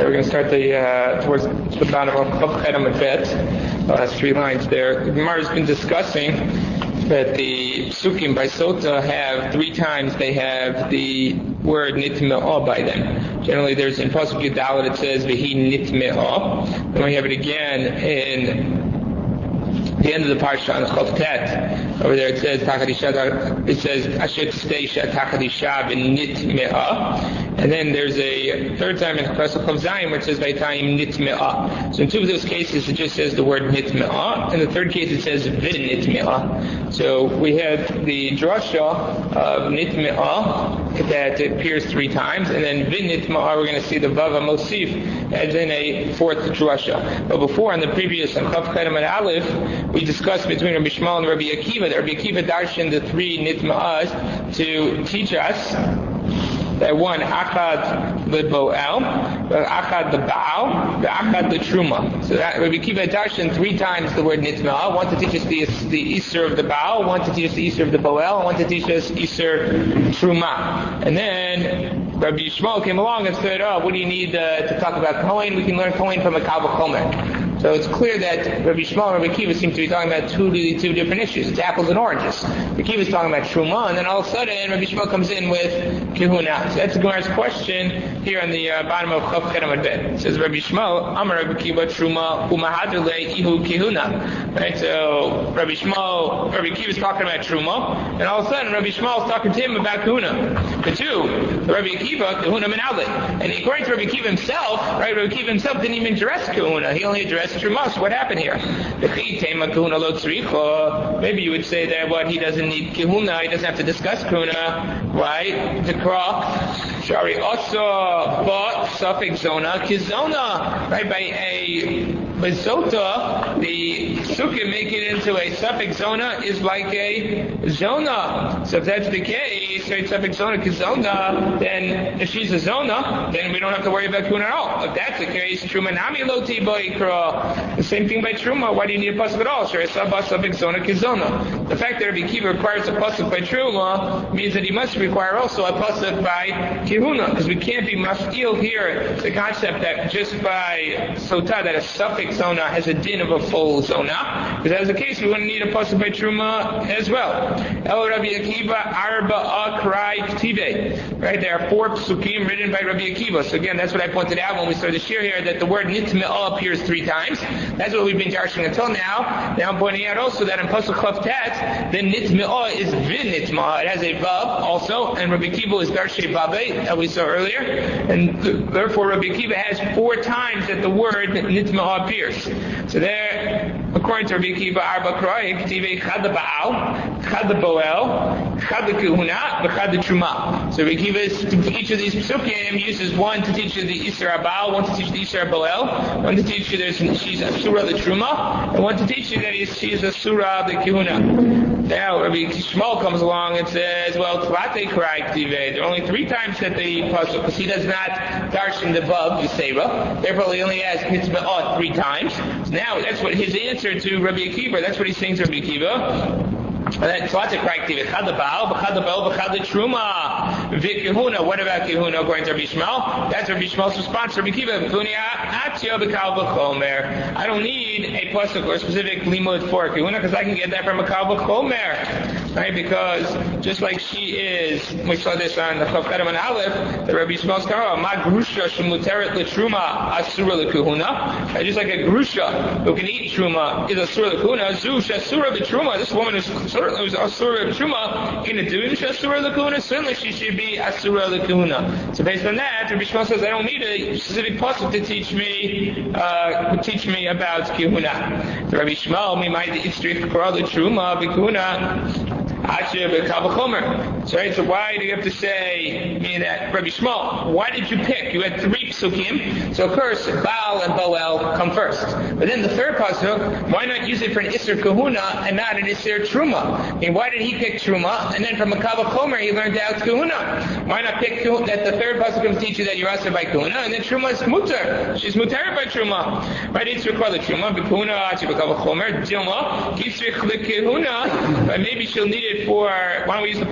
we're going to start towards the bottom of Chav Chet Amud Bet. Last 3 lines there. The Gemara has been discussing that the Psukim by Sota have 3 times they have the word nitme'ah by them. Generally there's in Pasuk Yudalet it says V'hi nitme'ah. Then we have it again in the end of the parsha on Chav Tet. Over there it says Asher Tsteisha Takadisha V'nitme'ah. And then there's a third time in Pasuk Chav Zayin where it says V'tayim nitme'ah. So in 2 of those cases it just says the word nitme'ah. In the third case it says v'nitme'ah. So we have the drasha of nitme'ah that appears 3 times, and then v'nitme'ah we're going to see the Vav HaMosif as in a 4th drasha. But before, on the previous on Chav Chet Amud Aleph, we discussed between Rabbi Shmuel and Rabbi Akiva that Rabbi Akiva darshan the 3 nitme'ahs to teach us that one, Achad the Boel, Achad the Baal, the Achad the Truma. So that Rabbi Akiva darshan 3 times the word nitme'ah. One to teach us the Isser of the Baal, one to teach us the Isser of the Boel, and one to teach us Isser Truma. And then Rabbi Shmuel came along and said, what do you need to talk about Kohen? We can learn Kohen from a Kal V'chomer. So it's clear that Rabbi Shmuel and Rabbi Akiva seem to be talking about two different issues. It's apples and oranges. Rabbi Akiva is talking about Truma, and then all of a sudden Rabbi Shmuel comes in with Kehuna. So that's the Gemara's question here on the bottom of Chav Chet Amud Bet. It says Rabbi Shmuel, Amar Rabbi Akiva Truma Umahadrele Ihu Kehuna. Right? So Rabbi Akiva is talking about Truma, and all of a sudden Rabbi Shmuel is talking to him about Kehuna. The 2, Rabbi Akiva Kehuna Menale. And according to Rabbi Akiva himself, right? Rabbi Akiva himself didn't even address Kehuna. He only addressed Truma. So what happened here? Maybe you would say that he doesn't need Kehuna, he doesn't have to discuss Kehuna, right? The Krok, Shari Osa, Bot, Suffix Zona, Kizona, right? By a Sota, the Sukkah make it into a suffix Zona is like a Zona. So if that's the case, right? Suffix Zona, Kizona, then if she's a Zona, then we don't have to worry about Kehuna at all. If that's the case, Truma Nami Loti Boikra. The same thing by Truma. Why do you need a pasuk at all? The fact that Rabbi Akiva requires a pasuk by Truma means that he must require also a pasuk by Kehuna, because we can't be mafil here the concept that just by Sota that a suffix zona has a din of a full zona. Because as the case, we wouldn't need a pasuk by Truma as well. El Rabbi Akiva Arba Akrai Ktive. Right, there are 4 psukim written by Rabbi Akiva. So again, that's what I pointed out when we started the shir here, that the word nitme'ah appears 3 times. That's what we've been darshing until now. Now I'm pointing out also that in Pasuk Chav Tet, the nitme'ah is v'nitme'ah. It has a vav also, and Rabbi Akiva is darshei vavei, that we saw earlier, and therefore Rabbi Akiva has 4 times that the word nitme'ah appears. So there, according to Rabbi Akiva, Arba Kroy, K'tivei Chad the Baal, Chad the Boel, Chad the Kehuna, Chad the Truma. So Rabbi Akiva, each of these psukim uses one to teach you the Isser Baal, one to teach the Isser Boel, one to teach you she's Asura the Truma, and one to teach you that she's Asura the Kehuna. Now Rabbi Shmuel comes along and says, well, Tlate Krai K'tivei. There are only 3 times that the pasuk, because he does not darshan the vav Yisera, therefore he only has nitme'ah 3 times. So now that's what his answer to Rabbi Akiva. That's what he's saying to Rabbi Akiva. What about Kehuna according to Rabbi Shmuel? That's Rabbi Shmuel's response to Rabbi Akiva. I don't need a pasuk or a specific limud for Kehuna because I can get that from a Kal V'chomer. Right? Because just like she is, we saw this on the Chav Chet Amud Aleph, the Rabbi Shmuel's Kara, Ma Grusha Shemuteret L'Truma Asura L'Kehuna. Just like a Grusha who can eat Truma is Asura L'Kehuna, Zu Shasura L'Truma. This woman is Asura L'Truma. Can it do Shasura L'Kehuna? Certainly she should be Asura L'Kehuna. So based on that, Rabbi Shmuel says, I don't need a specific pasuk to teach me about Kehuna. So Rabbi Shmuel, me might Itzrich Kara L'Truma B'Kehuna. So, right, so why do you have to say, meaning that Rabbi Shmuel, why did you pick? You had 3 psukim, so of course Baal and Boel come first. But then the third pasuk, why not use it for an Isser Kehuna and not an Isser Truma? I mean, why did he pick Truma? And then from a Kal V'chomer he learned out Kehuna. Why not pick that the third pasuk comes teach you that you're Asur by Kehuna, and then Truma is Mutar. She's Mutar by Truma. Right, Isser Kehuna Truma, B'Kehuna, Achi B'Kal V'chomer, Dilma, Yisrich L'Kehuna, but maybe she'll need it for, why don't we use the pasuk for Kehuna?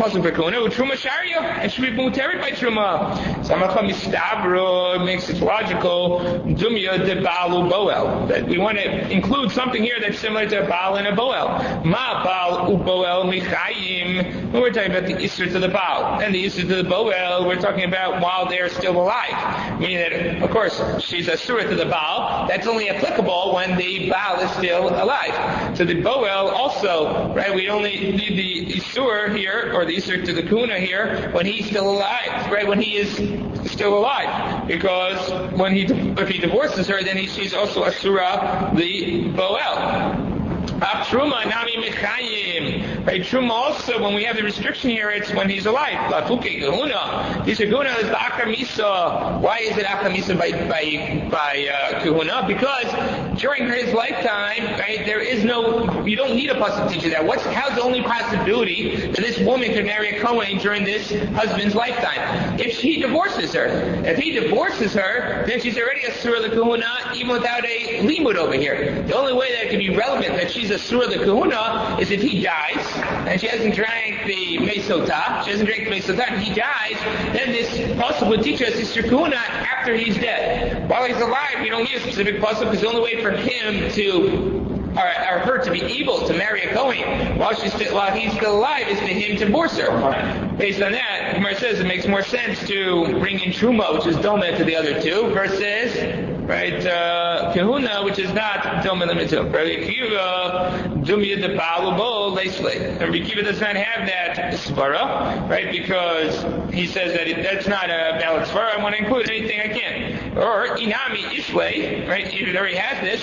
kahuna u'truma shario, and should be muteri by truma. Samacha mistabro makes it logical. Dumya de baal u'boel, that we want to include something here that's similar to a baal and a boel. Ma baal u'boel michayim. When we're talking about the isser to the baal and the isser to the boel, we're talking about while they're still alive. Meaning that, of course, she's a surah to the baal. That's only applicable when the baal is still alive. So the boel also, right? We only need the isur here, or the isur to the kuna here, when he's still alive, right? When he is still alive, because if he divorces her, then she's also a surah the boel. Truma nami mechayim. Right, truma also, when we have the restriction here, it's when he's alive. Lafuke kahuna. This kahuna is the akamisa. Why is it akamisa by kahuna? Because during his lifetime, right, there is no. You don't need a pasuk to teach you that. How's the only possibility that this woman could marry a kohen during this husband's lifetime? If he divorces her. If he divorces her, then she's already a surah the kahuna, even without a limud over here. The only way that it can be relevant that she's a surah the kahuna is if he dies and she hasn't drank the mesotah. She hasn't drank the mesotah and he dies, then this pasuk would teach us his kahuna after he's dead. While he's alive, we don't need a specific pasuk because the only way for him to or her to be able to marry a kohen while he's still alive is for him to divorce her. Based on that, Gemara says it makes more sense to bring in truma, which is doma to the other two, versus kahuna, which is not doma limit to. Rabbi Akiva dumya de ba'alubo leisle. Rabbi Akiva does not have that svara, right? Because he says that that's not a valid svara. I want to include anything I can. Or inami ishle, right? He already has this.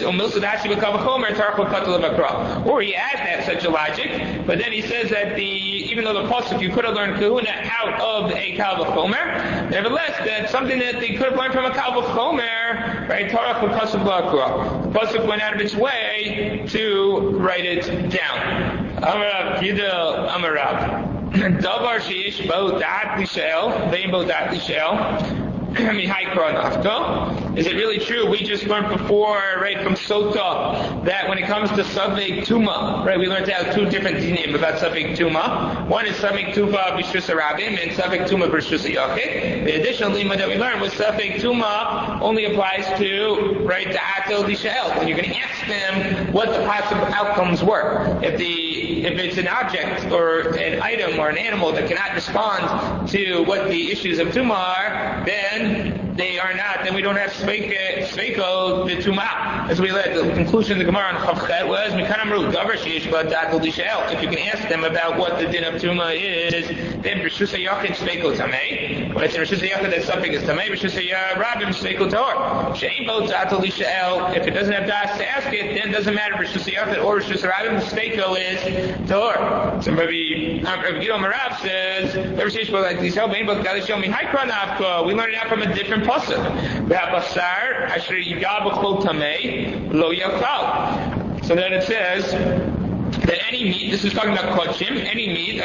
Or he adds that such a logic, but then he says that even though the pasuk you could have learned kahuna out of a kal v'chomer, nevertheless that's something that they could have learned from a kal v'chomer, right? Torah pasuk la'akra. The pasuk went out of its way to write it down. Amarav Yidel Amarav. Davar sheish bo da'at lishel, vein bo da'at lishel. Is it really true? We just learned before, right, from Sota, that when it comes to Savik Tuma, right, we learned out two different dinim about Savik Tuma. One is Savik Tuma B'Shus Rabim and Savik Tuma B'Shus Yachid. The additional lima that we learned was Savik Tuma only applies to, right, the Atel Dishael. When you're going to ask them what the possible outcomes were. If it's an object or an item or an animal that cannot respond to what the issues of Tuma are, then they are not, then we don't have Sveiko the Tuma. As we led, the conclusion of the Gemara on Chavchet was, if you can ask them about what the din of Tuma is, then B'Shus HaYachid Sveiko Tamei. When it's in B'Shus HaYachid, that something is Tamei, B'Shus HaRabim Sveiko Tor. She'ein Bo Datul Lisha'el. If it doesn't have das to ask it, then it doesn't matter B'Shus HaYachid or B'Shus HaRabim, the Sveiko is Tor. So Rabbi Gidon Marav says, we learned it out from a different pasuk. So then it says that any meat, this is talking about kodshim, any meat,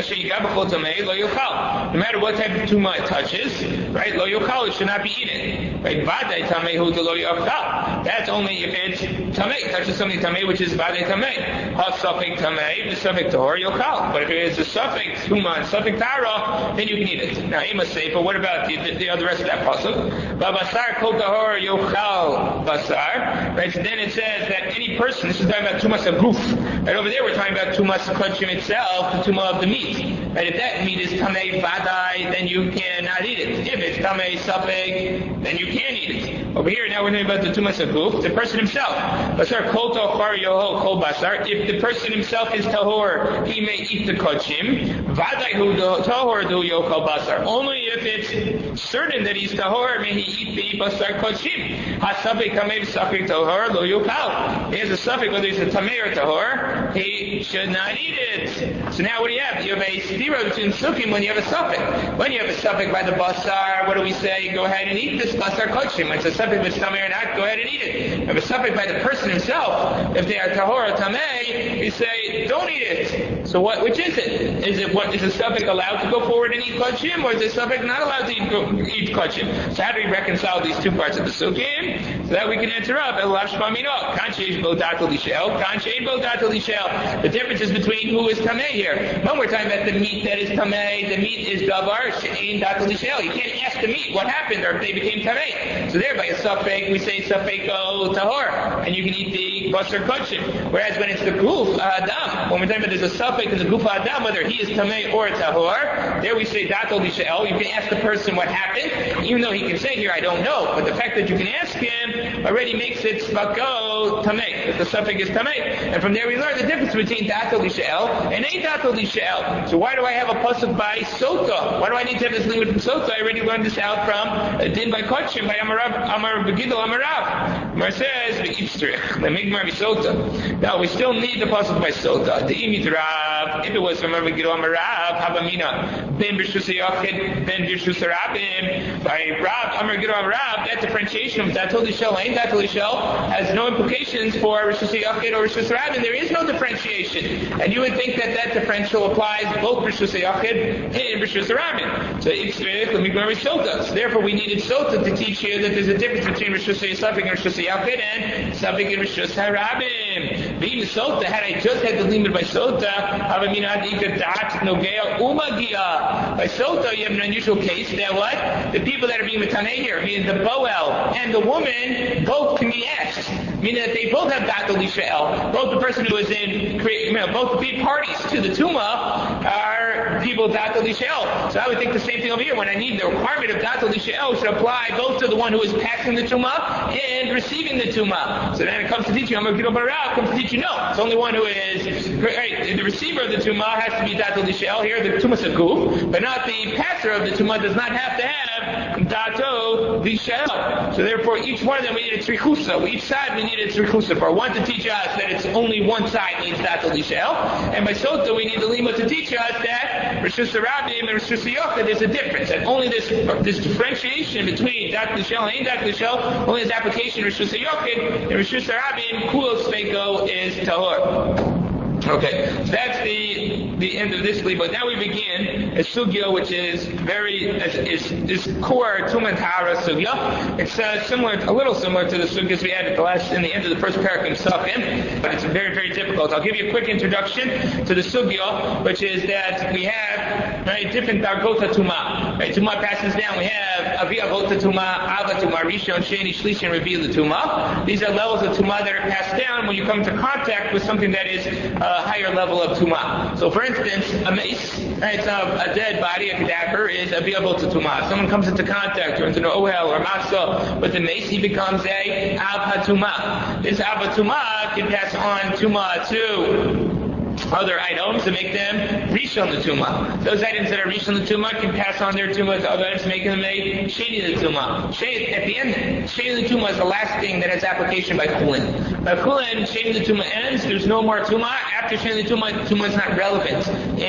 no matter what type of tumah it touches, right, lo yochal, it should not be eaten. Right, vadei tamehu de lo yochal. That's only if it's tamei, touches something tamei, which is vadei tamei. Ha safek tamei, the safek tahor yochal. But if it is a safek tumah and safek tara, then you can eat it. Now, ima seifa, what about the other rest of that pasuk? Basar kol tahor yochal basar. Right, so then it says that any person, this is talking about tumas aguf. Right over there, we're talking about tumas kodshim itself, the tumah of the meat. Right, if that meat is tamei vadai, then you cannot eat it. If it's tamei safek, then you can eat it. Over here, now we're talking about the tumas aguf, the person himself. Basar kol tahor yoho kol basar. If the person himself is tahor, he may eat the kodshim. Vadai hu tahor du yochal basar. Only if it's certain that he's tahor, may he eat the basar kodshim. Ha safek tamei safek tahor lo yochal. He has a safek whether he's a tamei or tahor, he should not eat it. So now what do you have? You have a stira between sukkim when you have a suffix. When you have a suffix by the basar, what do we say? Go ahead and eat this basar kodshim. It's a suffix if it's tamei or not, go ahead and eat it. If it's suffix by the person himself, if they are tahor or tamei, we say don't eat it. So which is it? Is a suffix allowed to go forward and eat kodshim, or is a suffix not allowed to eat kodshim? So how do we reconcile these two parts of the sugim so that we can enter up? The difference is between who is tamei here. When we're talking about the meat that is tamei, the meat is davar she'ein datul lishel. You can't ask the meat what happened or if they became tamei. So there, by a suffix, we say suffiko tahor, and you can eat the basar kodshim. Whereas when it's the guf adam, when we're talking about there's a suffix in the guf adam, whether he is tamei or tahor, there we say datul lishel. You can ask the person what happened, even though he can say here I don't know. But the fact that you can ask him already makes it svako tamei, that the suffix is tamei. And from there we learn the difference between datul lishel and ein datul lishel. So why do I have a pasuk by sota? Why do I need to have this limit from sota? I already learned this out from a din by kodshim by Amar Begidol Amarav. Amar says ve'ipstrich lemigmar misota. Now we still need the pasuk by sota. The imit Rav, if it was from Amar Begidol Amarav, havamina ben b'shus yachid ben b'shus rabim. By Rav Amar Begidol Amarav, that differentiation of datul lishel and datul lishel has no implications for b'shus yachid or b'shus rabim. There is no differentiation, and you would think that that differential applies both b'shus yachid and b'shus rabim. So ipstrich lemigmar misota. So therefore we needed sota to teach you that there's a difference between Rishus Yisafik and Rishus Yachid and Safik and Rishus Harabim. Being Sota, had I just had the limit by Sota, by Sota you have an unusual case that what? The people that are being Mataneh here, meaning the Boel and the woman, both can be asked. Meaning that they both have Datul Lishel. Both the person who is in, both the parties to the Tumah are people Datul Lishel. So I would think the same thing over here. When I need the requirement of Datul Lishel should apply both to the one who is passing the Tumah and receiving the Tumah. So then it comes to teach you, Amar Begidol Amarav comes to teach you, no. It's only one who is, right, the receiver of the Tumah has to be Datul Lishel. Here the Tumah is a goof, but not the passer of the Tumah does not have to have Datul Lishel. So therefore each one of them we need a tzrichusa. Each side we need a tzrichusa. For one to teach us that it's only one side needs Datul Lishel, and by Sota we need the lima to teach us that Rishus Rabim and Rishus Yochid there's a difference. And only this differentiation between Datul Lishel and Ein Datul Lishel, only this application of Rishus Yochid and Rishus Rabim, Kulos Feko is Tahor. Okay, so that's the end of this lead. But now we begin a sugya which is is core Tumah Tahara sugya. It's a little similar to the sugyas we had in the end of the first parak in Safim, but it's very, very difficult. I'll give you a quick introduction to the sugya, which is that we have different dargota Tumah. Right, Tumah passes down. We have Avi Avota Tumah, Ava Tumah, Rishon, Sheni, Shlish, and Reveal Tumah. These are levels of Tumah that are passed down when you come into contact with something that is a higher level of Tumah. So for instance, a mace, right, a dead body, a cadaver, is a Avota Tumah. If someone comes into contact, or into an ohel or matzah with the mace, he becomes a Av HaTumah. This Av HaTumah can pass on Tumah to other items to make them Rishon the Tumah. Those items that are Rishon the Tumah can pass on their Tumah to other items, making them a Sheni the Tumah. At the end, Sheni the Tumah is the last thing that has application by Chulin. By Chulin, Sheni the Tumah ends, there's no more Tumah. After Sheni the Tumah is not relevant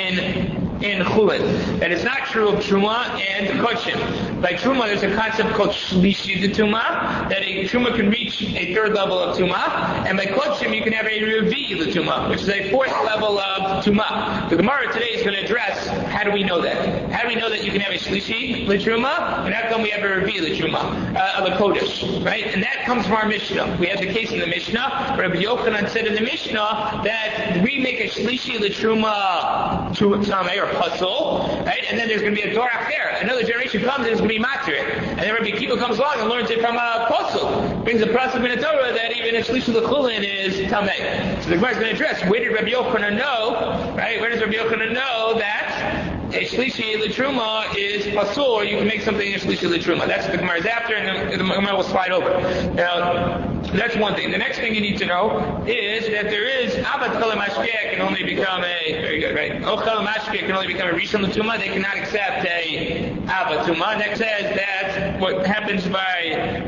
in Chulin. That is not true of Truma and Kodshim. By Truma, there's a concept called Shlishi the Tumah, that a Truma can reach a third level of Tumah, and by Kodshim you can have a Revi the Tumah, which is a fourth level of Tumah. The Gemara today is going to address, how do we know that? How do we know that you can have a Shlishi the Truma, and how come we have a Revi the Truma, the Kodesh, right? And that comes from our Mishnah. We have the case in the Mishnah, where Rabbi Yochanan said in the Mishnah that we make a Shlishi the Truma to Tamei or Puzzle, right? And then there's going to be a Dorach there. Another generation comes and it's going to be Matri. And then Rabbi Kiva comes along and learns it from a Puzzle. Brings a Prasad in the Torah that even a Shlishi L'Chulin is Tamei. So the Gemara is going to address, where did Rabbi Yochanan know, right? Where does Rabbi Yochanan know that a Shlishi L'Truma is Pasul, or you can make something a Shlishi L'Truma? That's what the Gemara is after, and the Gemara will slide over. Now, that's one thing. The next thing you need to know is that there is Avat Chel Mashpeh can only become very good, right? Ochel Mashpeh can only become a Rishon L'Tumah. They cannot accept a Avat Tumah. Next says that what happens by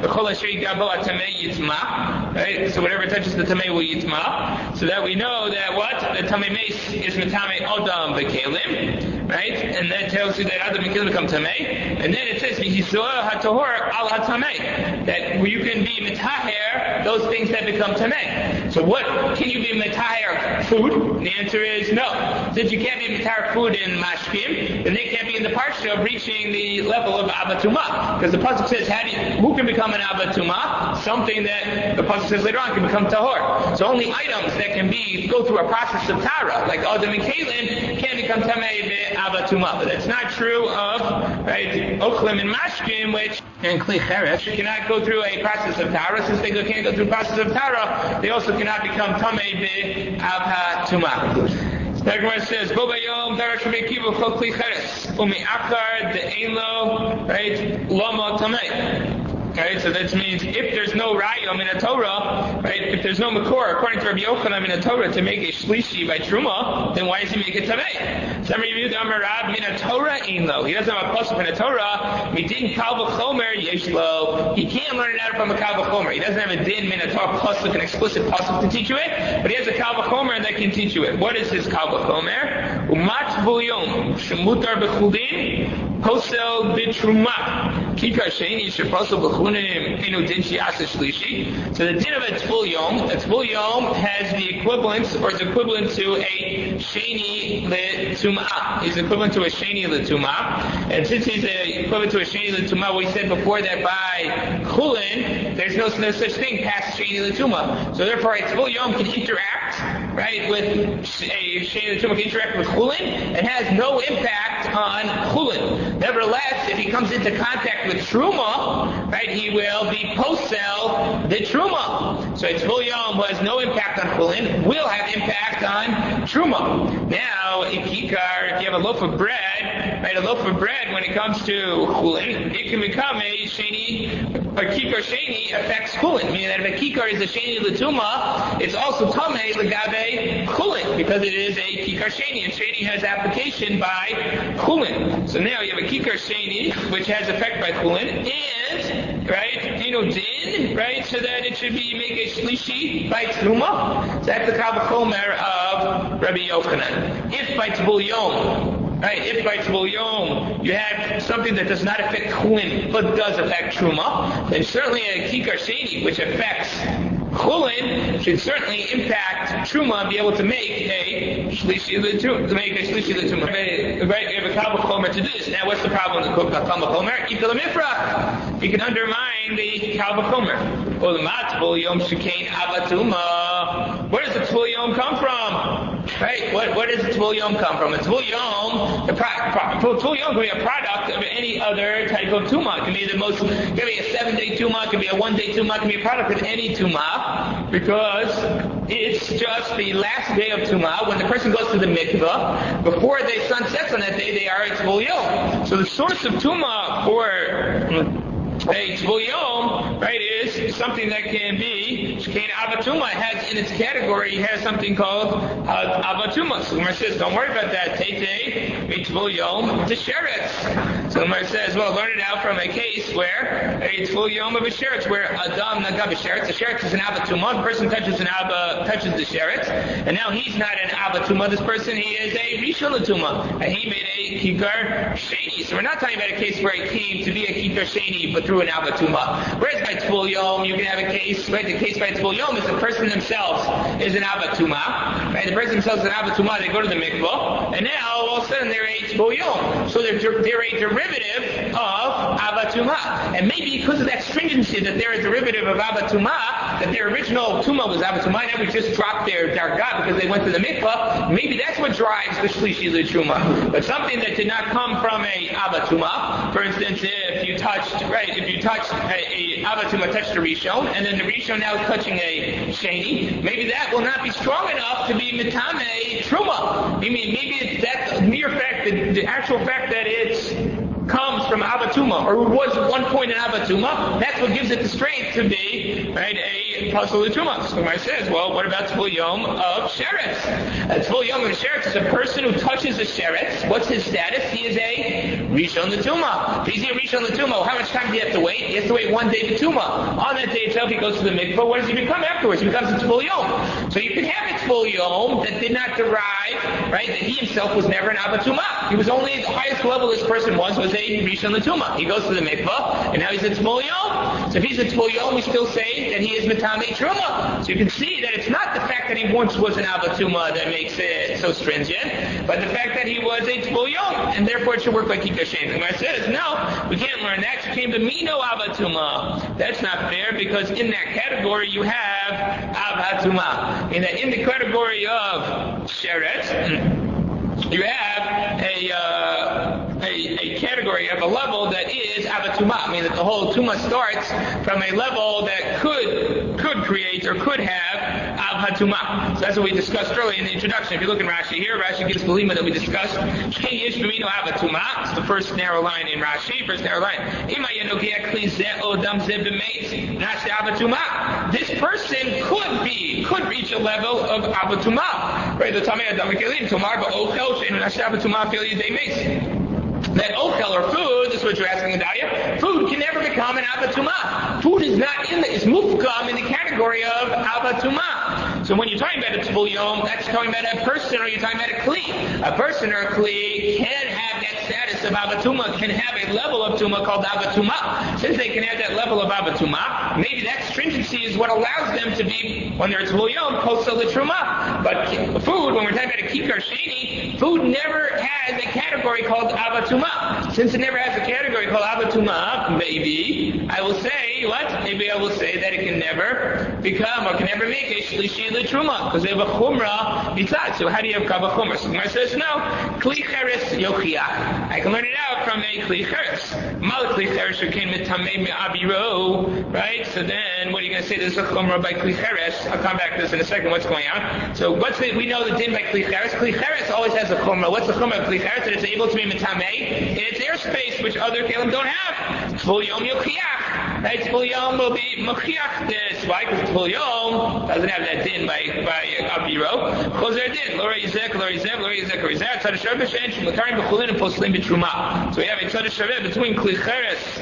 Right? So whatever touches the tamei will yitma. So that we know that what? The tamei mace is metame odam v'kelim. Right? And that tells you that Adam and Kelim become tamei. And then it says, v'hizoah hatohor al hatamei. That you can be metaher those things that become tamei. So what, can you be metaher food? The answer is no. Since you can't be metaher food in mashkim, then they can't be in the parsha of reaching the level of abatuma. Because the pasuk says, who can become an abatuma? Something that the pasuk says later on can become tahor. So only items that can go through a process of tara, like Adam and Kalim, can become tamei abatuma. But that's not true of ochlim and mashkim, which and kli cheresh cannot go through a process of tara. Since they can't go through a process of tara, they also cannot become tamei abatuma. The Gemara says, "Bo bayom darash mekivu chol kli cheres umiakar de'elo right lama tamei." Right, so that means if there's no rayom in a Torah, right, if there's no makor, according to Rabbi Yochanan in a Torah, to make a shlishi by truma, then why does he make it tamei? Some review the Amarab min a Torah inlo. He doesn't have a pasuk in a Torah. Midin kal v'chomer yeshlo. He can't learn it out from a kal v'chomer. He doesn't have a din min a Torah pasuk, an explicit pasuk to teach you it, but he has a kal v'chomer that can teach you it. What is his kal v'chomer? Umat v'yom shemutar b'chudin posel b'truma kikar sheini sheposel b'chudin. So the din of a tful yom has the equivalence, or is equivalent to a sheni l'tumah. He's equivalent to a sheni l'tumah, and since he's equivalent to a sheni l'tumah, we said before that by chulin, there's no such thing past sheni l'tumah. So therefore, a tful yom can interact, right, with a sheni l'tumah, can interact with chulin, and has no impact on chulin. Nevertheless, if he comes into contact with truma, right, he will be posel the truma. So it's full yom who has no impact on chulin, will have impact on truma. Now, a kikar, if you have a loaf of bread, right, a loaf of bread, when it comes to chulin, it can become a sheni, a kikar sheni affects chulin. Meaning that if a kikar is a sheni l'tuma, it's also tamei l'gabe chulin, because it is a kikar sheni, and sheni has application by chulin. So now you have a kikar sheni, which has effect by chulin, and right, din, right, so that it should be make a shlishi by truma. So that's the kal v'chomer of Rabbi Yochanan. If by tvul yom, right, if by tvul yom you have something that does not affect chulin but does affect truma, then certainly a kikar sheni, which affects chulin, should certainly impact truma and be able to make a shlishi l'tumah. Right, you have a kal v'chomer to do this. Now, what's the problem with the kal v'chomer? Ikal mifrach. You can undermine the kal v'chomer. Ulamat yom shekain abatuma. Where does the tvul yom come from? Right? Where does the tvul yom come from? A tvul yom, tvul yom can be a product of any other type of tumah. It can be it can be a 7-day tumah, it can be a 1-day tumah, it can be a product of any tumah, because it's just the last day of tumah. When the person goes to the mikvah, before the sun sets on that day, they are a tvul yom. So the source of tumah for a tvul yom, right, is something that can be shekain abatuma. Has in its category, has something called abatuma. So the Gemara says, don't worry about that. Teitei tvul yom t'sheretz. So the Gemara says, well, learn it out from a case where a tvul yom of a sheretz, where adam naga b'sheretz. The sheretz is an abatuma. The person touches the sheretz, and now he's not an abatuma. This person, he is a rishon l'tuma, and he made a kikar sheni. So we're not talking about a case where he came to be a kikar sheni, but through an abatuma. Whereas by tvul yom, you can have a case, right? The case by tvul yom is the person themselves is an abatuma, right? The person themselves is an abatuma. They go to the mikvah, and now all of a sudden they're a tvul yom. So they're a derivative of abatuma, and maybe because of that stringency that they're a derivative of abatuma, that their original tuma was abatuma, now we just dropped their dargah because they went to the mikvah. Maybe that's what drives the shlishi l'truma. But something that did not come from a abatuma, for instance, if you touched a abatuma touched a rishon, and then the rishon now is touching a sheni, maybe that will not be strong enough to be mitame truma. I mean, maybe it's that mere fact, the actual fact that it comes from abatuma, or was at one point an abatuma, that's what gives it the strength to be, right, a Pasul L'Truma. So Gemara says, well, what about Tvul Yom of Sheretz? A Tvul Yom of Sheretz is a person who touches a Sheretz. What's his status? He is a Rishon L'Tuma. If he's a Rishon L'Tuma, how much time do you have to wait? He has to wait 1 day to Tuma. On that day itself, he goes to the mikvah. What does he become afterwards? He becomes a Tvul Yom. So you can have a Tvul Yom that did not derive, right, that he himself was never an Abatuma. He was only, the highest level this person was a Rishon L'Tuma. He goes to the mikvah, and now he's a Tvul Yom. So if he's a Tvul Yom, we still say that he is Matame Truma. So you can see that it's not the fact that he once was an Abatuma that makes it so stringent, but the fact that he was a Tvul Yom, and therefore it should work like Kikar Shein. The Gemara says, no, we can't learn that. You came to Mino Abatuma. That's not fair, because in that category you have Abatuma. In the category of Sheretz, you have a category of a level that is Abatuma. I mean that the whole Tuma starts from a level that could create or could have Abatuma. So that's what we discussed earlier in the introduction. If you look in Rashi here, Rashi gives the lima that we discussed. It's the first narrow line in Rashi, first narrow line. This person could reach a level of Abatuma. Right? The Tamei Adam Kelim, Tomar Ba'ochel, Sheinu Nashav Abatuma Fil Yidei Meis. That ochel or food, this is what you're asking, Adalia, food can never become an Abatuma. Food is not is mufkam in the category of Abatuma. So when you're talking about a Tvul Yom, that's talking about a person, or you're talking about a Kli. A person or a Kli can have that status of Abatuma, can have a level of Tuma called Abatuma. Since they can have that level of Abatuma, maybe that stringency is what allows them to be, when they're Tvul Yom, Posel L'Truma. But food, when we're talking about a Kikar Sheni, food never has a category called Abatuma. Since it never has a category called Abatuma, maybe I will say, what? Maybe I will say that it can never become, or can never make a Shlishi L'Truma, because they have a Chumrah mitzad. So how do you have Kava Chumrah? So Gemara says, no, Kli Cheres Yochiach. I can learn it out from a Kli Cheres. Mal Kli Cheres Shekin Mitamei Me'abiro, right? So then, what are you going to say? There's a Chumrah by Kli Cheres. I'll come back to this in a second, what's going on. So we know the din by Kli Cheres. Kli Cheres always has a Chumrah. What's the Chumrah of Kli Cheres? That it's able to be Mitamei in its airspace, which other Kalim don't have. Tvul Yom Yochiach. Right? Tvul Yom will be Mochiach this. Why? Because Tvul Yom doesn't have that din by Abiro. Chozer din. Lo Yizek, Lo Yizek, Lo Yizek, Lo Yizek. Tzad Shaveh she'en shemutarim b'chulin and poslim b'truma. So we have a Tzad Shaveh between Kli Cheres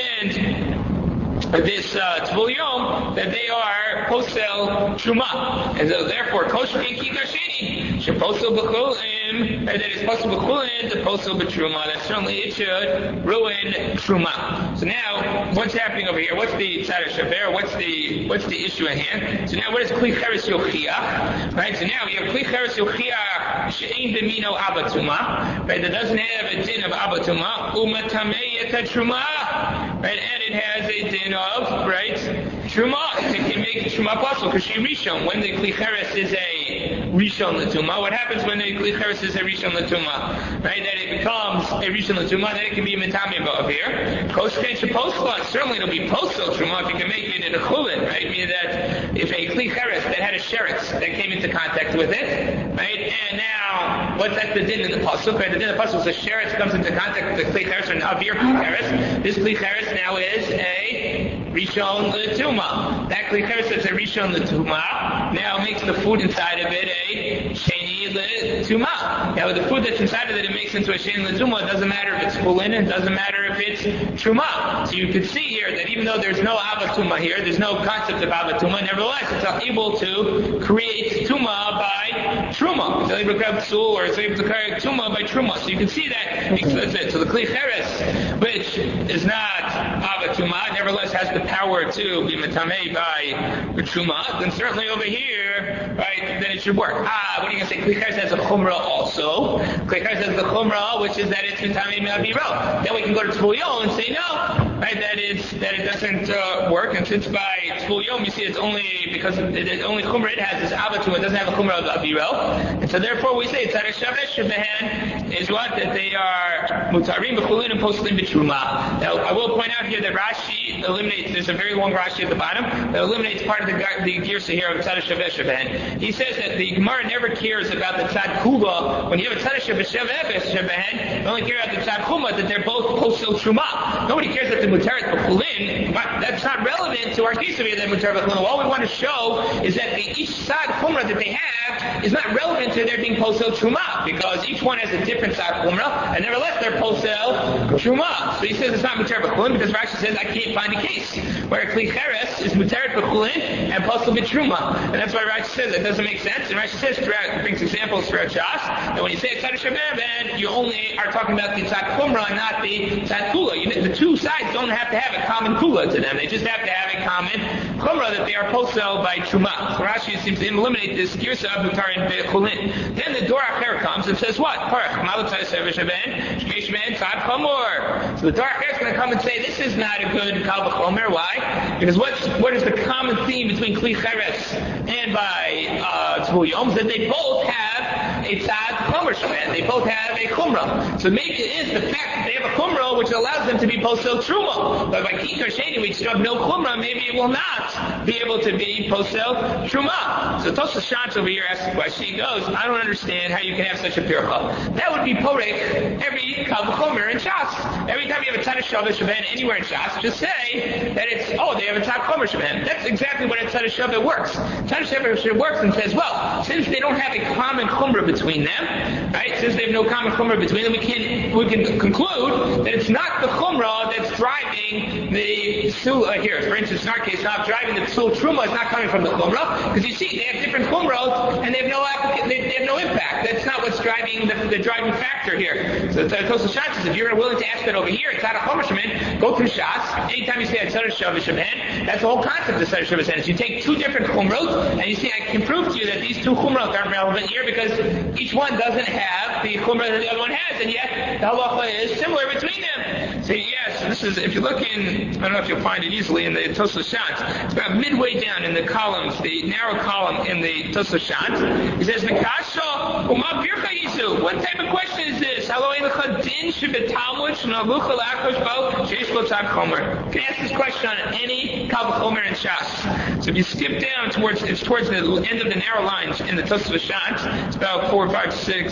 and this Tvul Yom, that they are posel truma, and so therefore kosher in Kikar Sheni should posel b'chulim, that is posel b'chulim to posel b'truma. That certainly it should ruin truma. So now, what's happening over here? What's the tzad shaver? What's the issue at hand? So now, what is Kli Cheres Yochiach? Right. So now we have Kli Cheres Yochiach she'ein b'mino Abatuma, right? That doesn't have a din of Abatuma. Umatamei et truma. Right, and it has a din of, right, Truma. It can make Truma possible because she Rishon. When the Kli Cheres is a Rishon L'Tuma, what happens when the Kli Cheres is a Rishon L'Tuma? Right, that it becomes a Rishon L'Tuma, then it can be a Metami over here. Koshken Shepostla, certainly it'll be Posel Truma if you can make it in a Chulin, right? Meaning that if a Kli Cheres that had a Sheretz that came into contact with it, right, and now, what's that the din in the Pasuk? Right, the din in the Pasuk is a Sheretz comes into contact with the Kli Cheres or an Avir Kli Cheres. This Kli Cheres now is a Rishon L'Tuma. That Kli Cheres is a Rishon L'Tuma now makes the food inside of it a Sheni L'Tuma. Now the food that's inside of it makes into a Sheni L'Tuma. It doesn't matter if it's Chulin, it doesn't matter if it's Truma. So you can see here that even though there's no Abatuma here, there's no concept of Abatuma, nevertheless it's able to create Tuma by Truma. It's able to create Psul, or it's able to create Tuma by Truma. So you can see that. So that's it. So the Kli Cheres, which is not Abatuma, nevertheless has the power to be Metamei by Truma, then certainly over here, right, then it should work. What are you going to say? Kli Cheres has a Chumrah also. Kli Cheres has the Chumrah, which is that it's Metamei Me'abiro. Then we can go to Tvul Yom and say no, right, that it doesn't work, and since by Tvul Yom you see it's only because the only Chumrah it has is Abatuma, it doesn't have a Chumrah of Abiro, and so therefore we say Tzad Shaveh Shebehen is what? That they are Mutarim B'chulin and Poslim B'truma. Now I will point out here that Rashi eliminates, there's a very long Rashi at the bottom, that eliminates part of the Girsa here of Tzad Shaveh Shebehen. He says that the Gemara never cares about the Tzad Kula. When you have a Tzad Shaveh Shebehen, you only care about the Tzad Chuma, that they're both Posel Truma. Nobody cares that the Mutarim B'chulin, that's it's not relevant to our case over here that mutar b'chulin. All we want to show is that each sad chumrah that they have is not relevant to their being posel truma, because each one has a different sad chumrah, and nevertheless they're posel truma. So he says it's not mutar b'chulin because Rashi says I can't find a case where a kli cheres is mutar b'chulin and posel b'truma, and that's why Rashi says it doesn't make sense. And Rashi says brings examples throughout Shas that when you say tzad shabbat, then you only are talking about the tzad chumrah and not the tzad kula. The two sides don't have to have a common kula to them; they just have to have a common chumrah that they are posel by truma. So Rashi seems to eliminate this girsa of mutar and b'chulin. Then the Dor Acher comes and says what? So the Dor Acher is going to come and say this is not a good kal v'chomer. Why? Because what is the common theme between kli cheres and by Tvul Yom? That they both have a tzad chomer sheben. They both have a chumrah. So maybe it is the fact that they have a chumrah which allows them to be posel truma. But by kikar sheni, which have no chumrah, maybe it will not be able to be posel truma. So Tosfos Shantz over here asks the question. He goes, I don't understand how you can have such a pircha. That would be porek every kal v'chomer in Shas. Every time you have a tzad shavah sheben anywhere in Shas, just say that it's they have a tzad chomer sheben. That's exactly what a tzad shavah works. Tzad shavah works and says, well, since they don't have a common chumrah between them, right? Since they have no common chumrah between them, we can conclude that it's not the chumrah that's driving the sul here. For instance, in our case, not driving the sul truma is not coming from the chumrah, because you see they have different chumrahs and they have no impact. That's not what's driving the driving factor here. So Tosfos Shantz says, if you're willing to ask that over here, it's not a chomer shemen, go through Shas. Anytime you say a tzad shavah shemen, that's the whole concept of tzad shavah shemen. You take two different chumrahs and you see I can prove to you that these two chumrahs aren't relevant here because each one doesn't have the chumrah that the other one has, and yet the halacha is similar between them. So yes, this is, if you look in, I don't know if you'll find it easily in the Tosfos Shantz, it's about midway down in the columns, the narrow column in the Tosfos Shantz. He says, Nekasha Uma Bircha Yisu. What type of question is this? Halo Eilecha Din Shebetalmud Shnalucha Lakosh Bo Sheish Lo Tzad Chomer. You can ask this question on any kal v'chomer in Shas. So if you skip down towards the end of the narrow lines in the Tosfos Shantz, it's about 4, 5,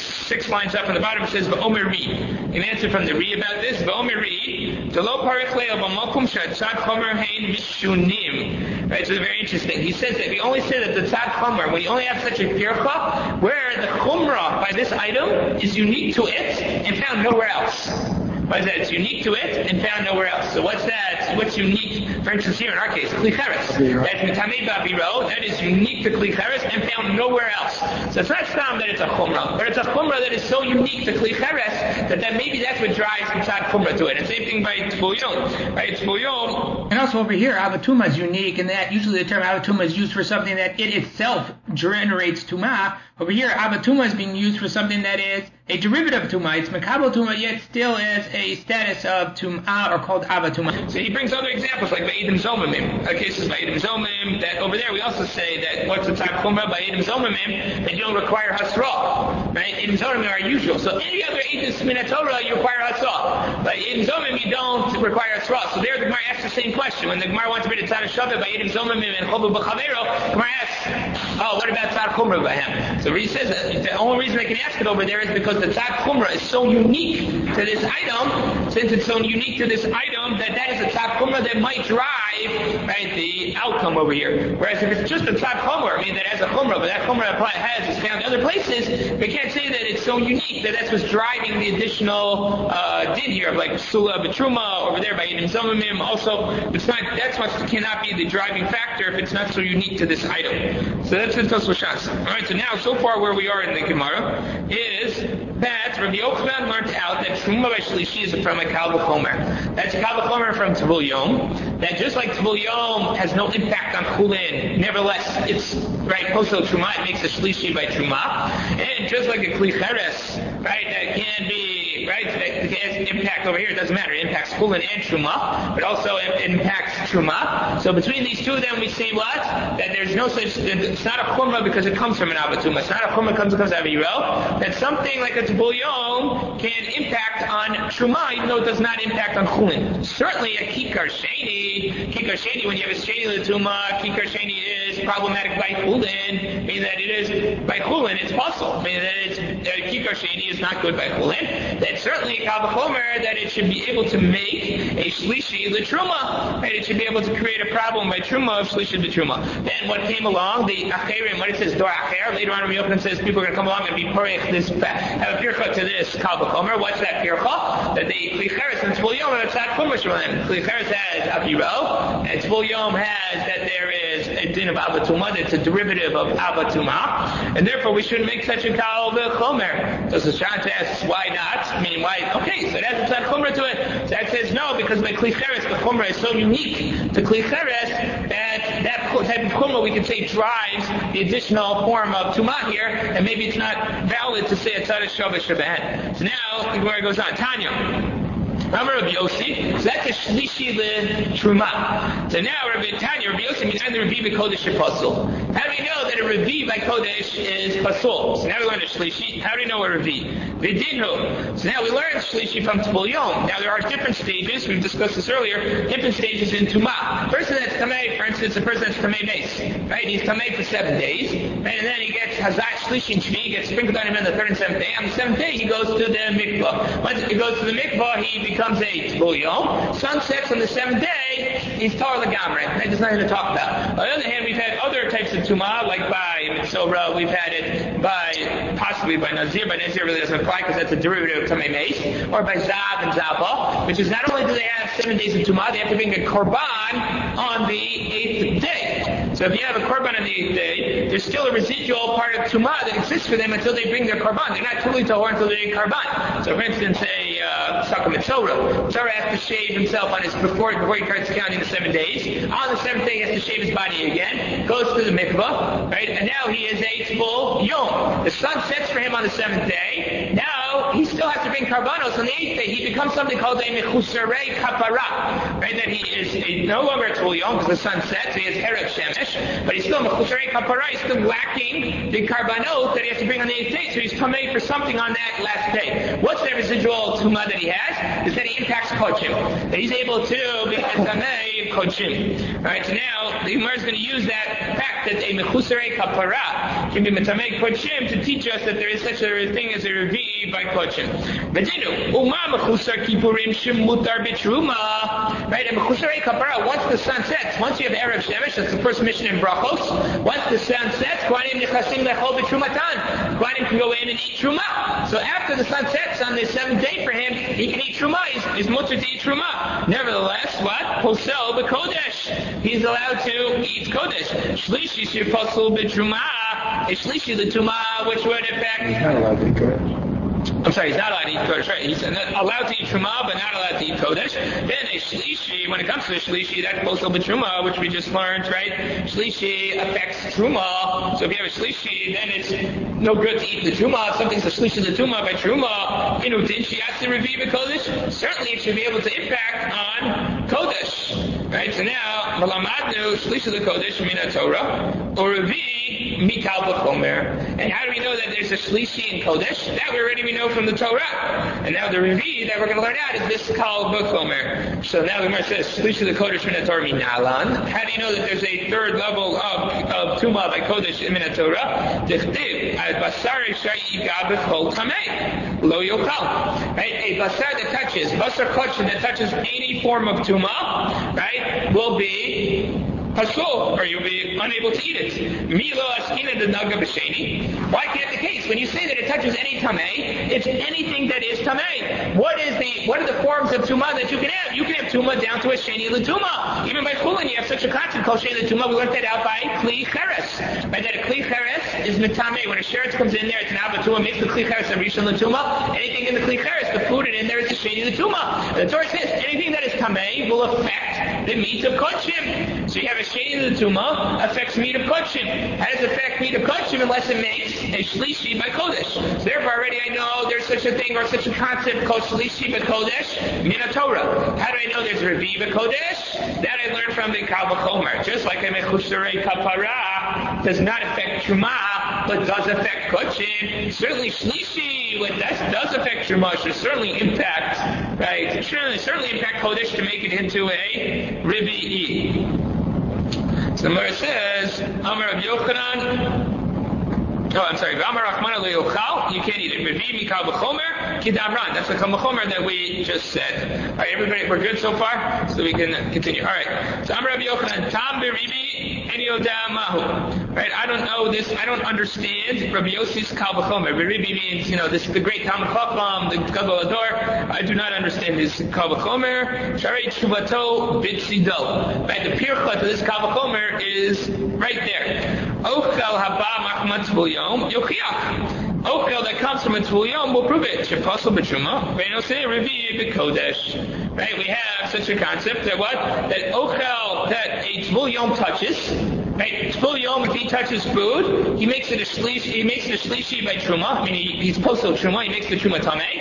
6 lines up on the bottom. It says V'omer Ri. An answer from the Ri about this. V'omer Ri. Delo Parich Leo B'Malkum She'Tzad Chomer Hein Mishunim. Right. So it's very interesting. He says that we only say that the tzad chomer, when you only have such a pircha, where the chumrah by this item is unique to it and found nowhere else. Why is that? It's unique to it and found nowhere else. So what's that? What's unique? For instance, here in our case, kli cheres. That's mitamei ba'biro. That is unique to kli cheres and found nowhere else. So it's not stam that it's a chumrah, but it's a chumrah that is so unique to kli cheres that maybe that's what drives the tzad chumrah to it. And same thing by Tvul Yom. Right? Tvul Yom. And also over here, avatuma is unique in that usually the term avatuma is used for something that it itself generates tumah. Over here, avatuma is being used for something that is a derivative of tumah. It's mekabel tumah, yet still is a status of tumah, or called avatuma. So he brings other examples like Ba'edim Zomimim. Cases Ba'edim Zomimim, that over there we also say that what's the tzad chumrah Ba'edim Zomimim, that you don't require hasra. Right? Edim Zomimim are usual. So any other Eidim Min Torah you require hasra. But Edim Zomimim you don't require hasra. So there the Gemara asks the same question. When the Gemara wants to be the tzad shavah Ba'edim Zomimim and chobu b'chavero, the Gemara asks, what about tzad chumrah by him? So he says that the only reason they can ask it over there is because the tzad chumrah is so unique to this item. Since it's so unique to this item, that is a tzad chumrah that might drive, right, the outcome over here. Whereas if it's just a tzad chumrah, I mean that has a chumrah, but that chumrah is found in other places, we can't say that it's so unique that that's what's driving the additional din here, like sula b'truma over there by Edim Zomimim. Also, it's not, that's what cannot be the driving factor if it's not so unique to this item. So that's the Tosfos Shantz. Alright, so now so far where we are in the Gemara is that Rabbi Yochanan learned out that Truma by Shlishi is from a kal v'chomer. That's kal v'chomer from Tvul Yom. That just like Tvul Yom has no impact on Chulin, nevertheless it's right posel Truma, it makes a Shlishi by Truma. And just like a Kli Cheres, right, that can be, right, that has impact over here, it doesn't matter, it impacts Chulin and Truma, but also it impacts Truma. So between these two then we say what? That there's no such, it's not a chumrah because it comes from an avatuma. It's not a chumrah because it comes out of Yiro. That something like a Tvul Yom can impact on Truma even though it does not impact on Chulin. Certainly a Kikar Sheni, when you have a Sheni L'Tuma, Kikar Sheni is problematic by Chulin, meaning that it is, by Chulin it's possible. Meaning that it's, Kikar Sheni is not good by chulin, then certainly kal v'chomer that it should be able to make a shlishi l'truma, right? It should be able to create a problem by truma of shlishi l'truma. Then what came along, the acherim, when it says dor acher, later on Rabbi Yochanan says people are going to come along and be porech this, have a pircha to this kal v'chomer. What's that pircha? That the klicheres and tzvul yom have tzad chumash shalem. Klicheres has aviro, and tzvul yom has that there is a din of avatuma, that's a derivative of avatuma, and therefore we shouldn't make such a kal v'chomer. So Shant asks, why not? Meaning, why? Okay, so it has a tzad chumrah to it. So that says no, because by klicheres the chumrah is so unique to klicheres that type of chumrah we could say drives the additional form of tumah here, and maybe it's not valid to say a tzad shavah shabahen. So now the Gemara goes on. Tanya. Amar Rabbi Yossi, so that's a shlishi l'truma. So now Rabbi Yossi means the revi b'kodesh pasul. How do we know that a revi by kodesh is pasul? So now we learn a shlishi. How do we know a revi? V'dinhu. So now we learn shlishi from tzvul yom. Now there are different stages. We've discussed this earlier. Different stages in tumah. Person that's tamei, for instance, the person that's tamei base, right? He's tamei for 7 days, right? And then he gets hazat shlishi and shvi, gets sprinkled on him on the 3rd and 7th day. On the 7th day, he goes to the mikvah. Once he goes to the mikvah, he becomes a tzvul yom. Sun sets on the 7th day, he's tar l'gamre. Right? There's nothing to talk about. On the other hand, we've had other types of tumah, like by mitzora, we've had it possibly by nazir. By nazir really doesn't apply because that's a derivative of tamei meis, or by zav and zava, which is not only do they have 7 days of tumah, they have to bring a korban on the 8th day. So if you have a korban on the 8th day, there's still a residual part of tumah that exists for them until they bring their korban. They're not totally tahor until they bring korban. So for instance, Sukkah Mitzorah. Mitzorah has to shave himself on his before he starts counting the 7 days. On the 7th day, he has to shave his body again. Goes to the mikvah, right? And now he is a tzvul yom. The sun sets for him on the 7th day. Now he still has to bring karbanos on the 8th day. He becomes something called a mechusarei kapara, right? That he is no longer a tzvul yom because the sun sets. He has erev shemesh, but he's still mechusarei kapara. He's still lacking the karbanos that he has to bring on the 8th day. So he's tamei for something on that last day. What's that residual tumah that he has? Is that he impacts kochim. That he's able to be tamei kochim. Alright, so now the Gemara is going to use that fact that a mechusarei kapara can be tamei kochim to teach us that there is such a thing as a revi by kochim. V'dinu, uma mechusar kipurim shemutar b'truma. Right, a mechusarei kapara, once the sun sets, once you have erev shemesh, that's the first mission in brachos, once the sun sets, kohanim nechasim lechol b'trumatan. Kohanim can go in and eat truma. So after the sun sets on the 7th day for him, he can eat truma. He's mutter to eat truma. Nevertheless, what? Posel b'kodesh. He's allowed to eat kodesh. Shlishi shirposel b'truma. A shlishi l'tuma, which would affect. He's not allowed to eat kodesh. I'm sorry, he's not allowed to eat kodesh, right? He's allowed to eat truma, but not allowed to eat kodesh. Then a shlishi, when it comes to a shlishi, that's posel b'truma, which we just learned, right? Shlishi affects truma. So if you have a shlishi, then it's no good to eat the truma. If something's a shlishi l'tuma by truma, din shiatzi revi b'kodesh, certainly it should be able to impact on kodesh. Right? So now, malamadnu shlishi l'kodesh min Torah, or revi mikal v'chomer. And how do we know that there's a shlishi in kodesh? That we know from the Torah. And now the revi that we're going to learn out is this kal v'chomer. So now the Gemara says shlishi l'kodesh min Torah minalan. How do you know that there's a third level of tumah by kodesh min Torah? Dichtiv al basar shayiga b'chol tamei lo yokal. Right? A basar that touches, basar kosher that touches any form of tumah, right, will be pasul, or you'll be unable to eat it. Milo askina de naga b'sheni. Why can't the case? When you say that it touches any tamei, it's anything that is tamei. What are the forms of tumah that you can have? You can have tumah down to a sheni l'tumah. Even by chulin, you have such a concept called sheni l'tumah. We learned that out by kli cheres. Right? That a kli cheres is mitamei. When a sheretz comes in there, it's an abatumah, makes the kli cheres a rishon l'tumah. Anything in the kli cheres, the food in there is a sheni l'tumah. The Torah says anything that is tamei will affect the meat of kochim. So you have a sheni l'tumah affects meat of kochim. How does it affect meat of kochim unless it makes a shlishi by kodesh? So therefore already I know there's such a thing or such a concept called shlishi by kodesh min Torah. How do I know there's revi by kodesh? That I learned from the kal v'chomer. Just like a mechusarei kapara does not affect truma, but does affect kochim. Certainly shlishi, what that does affect truma, should certainly impact, right? Certainly impact kodesh to make it into a revi'i. So the Gemara says, Amar Rabbi Yochanan, I'm sorry. You can't eat it. Revi mikal b'chomer kidamran. That's the kal b'chomer that we just said. All right, everybody, we're good so far? So we can continue. All right. So Amar Rabbi Yochanan, tam b'ribi en yoda mahu. Right, I don't know this. I don't understand Rabbi Yossi's kal b'chomer. B'ribi means, this is the great Talmud Chacham, the Gadol Ador. I do not understand this kal b'chomer. Sharei tshuvato bitzido. Right, the pircha to this kal b'chomer is right there. Ochel haba machmat tvul yom yochiach. Ochel that comes from a tvul yom will prove it. Shepasul b'truma. Ve'no say revi b'kodesh. Right, we have such a concept that what? That ochel that a tvul yom touches. Right, tvul yom, if he touches food, he makes it a shlishi by truma. I mean, he's posel truma. He makes the truma tameh,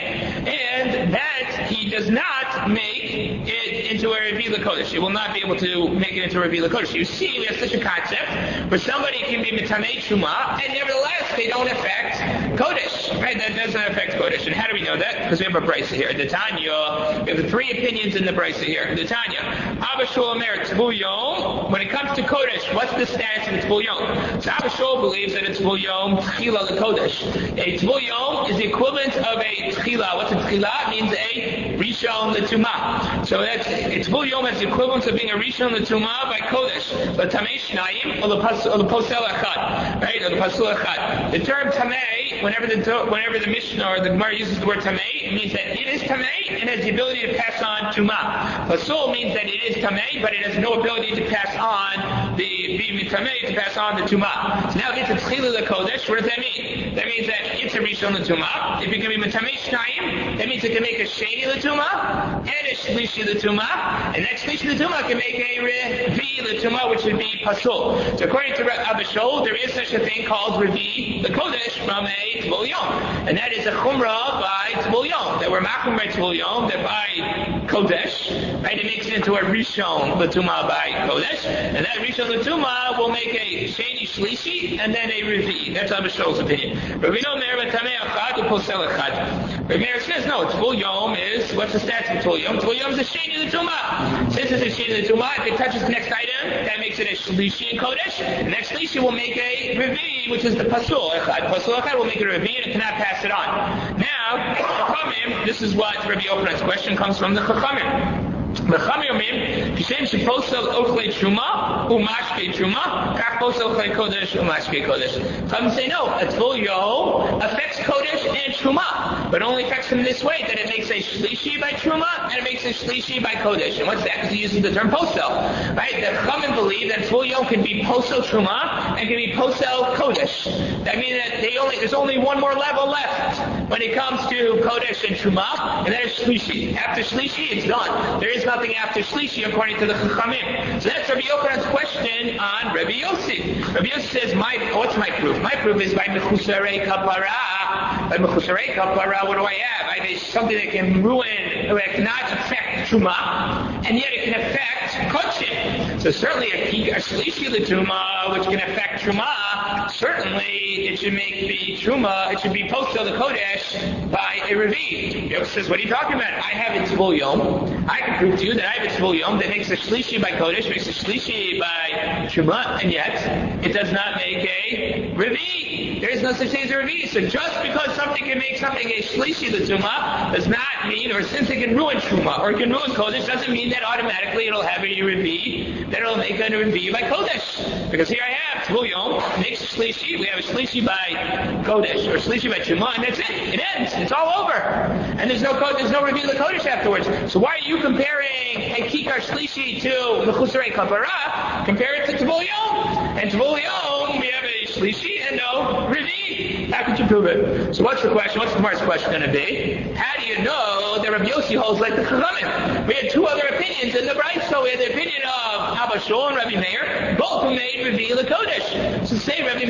and that he does not make it into a revi l'kodesh. He will not be able to make it into a revi l'kodesh. You see, we have such a concept where somebody can be mitamei truma, and nevertheless they don't affect kodesh. Right, that doesn't affect kodesh. And how do we know that? Because we have a brisa here. The Tanya, we have the three opinions in the brisa here. The Tanya, Abba Shul Omer tvul yom. When it comes to kodesh, what's the status of a tvul yom? So Abba Shul believes that a tvul yom tchila l'kodesh. A tvul yom is the equivalent of a tchila. What's a tchila? It means a rishon l'tumah. So that's a tvul yom has the equivalent of being a rishon l'tumah by kodesh. But tamei shnayim or l'posel achad, right? Or the pasul achad. The term tamei, whenever the Mishnah or the Gemara uses the word tamei, it means that it is tamei and has the ability to pass on tumah. Pasul means that it is tamei, but it has no ability to pass on the tamei, to pass on the tumah. So now if it's a tchila l'kodesh, what does that mean? That means that it's a rishon l'tumah. If it can be tamei shnayim, that means it can make a sheni l'tumah and a shlishi l'tumah, and that shlishi l'tumah can make a revi l'tumah, which would be pasul. So according to Abba Shul, there is such a thing called revi l'kodesh from a tvul yom, and that is a chumrah by tvul yom, that we're makum by tvul yom, that by kodesh, right, it makes it into a rishon l'tumah by kodesh, and that rishon l'tumah will make a sheni shlishi and then a revi. That's Abba Shul's opinion. Rabbi Meir tamei achad u'posel achad. Rabbi Meir says no. Tvul yom is, what's the stats of tvul yom? Tvul yom is a sheni l'tumah. Since it's a sheni l'tumah, if it touches the next item, that makes it a shlishi in kodesh. The next shlishi will make a revi, which is the pasul echad. Pasul echad will make it a revi, and it cannot pass it on. Now, Chachamim, this is what Rabbi Yochanan's question comes from the Chachamim. Chachamim omrim, kishem sheposel ochlei truma umashkei truma, kach posel ochlei kodesh umashkei kodesh. Chachamim say no. A tvul yom affects kodesh and truma, but only affects them this way: that it makes a shlishi by truma and it makes a shlishi by kodesh. And what's that? Because he uses the term posel, right? The Chachamim believe that tvul yom can be posel truma and can be posel kodesh. That means that there's only one more level left when it comes to kodesh and truma, and that is shlishi. After shlishi, it's done. There is nothing after shlishi according to the Chachamim. So that's Rabbi Yochanan's question on Rabbi Yossi. Rabbi Yossi says, what's my proof? My proof is by mechusarei kapara. By mechusarei kapara, what do I have? I have something that can ruin, or that cannot affect truma, and yet it can affect kodesh. So certainly a shlishi l'truma, which can affect truma, certainly it should make the truma, it should be postel the kodesh by a revi. Yossi says, what are you talking about? I have a tvul yom. I can prove to you that I have a tvul yom that makes a shlishi by kodesh, makes a shlishi by truma, and yet it does not make a revi. There is no such thing as a revi. So just because something can make something a shlishi l'truma does not mean, or since it can ruin truma or it can ruin kodesh, doesn't mean that automatically it'll have a revi, that it'll make a revi by kodesh. Because here I have tvul yom makes a shlishi. We have a shlishi by kodesh or shlishi by truma, and that's it. It ends. It's all over. And there's no revi l'kodesh afterwards. So why are you comparing a kikar shlishi to mechusarei kapara? Compare it to tvul yom. And tvul yom, we have a shlishi and no revi. How could you prove it? So what's the question? What's the Gemara's question going to be? How do you know that Rabbi Yossi holds like the Chachamim? We had two other opinions in the brayso. So we had the opinion of Abba Shul and Rabbi Meir, both who made revi l'kodesh. So say Rabbi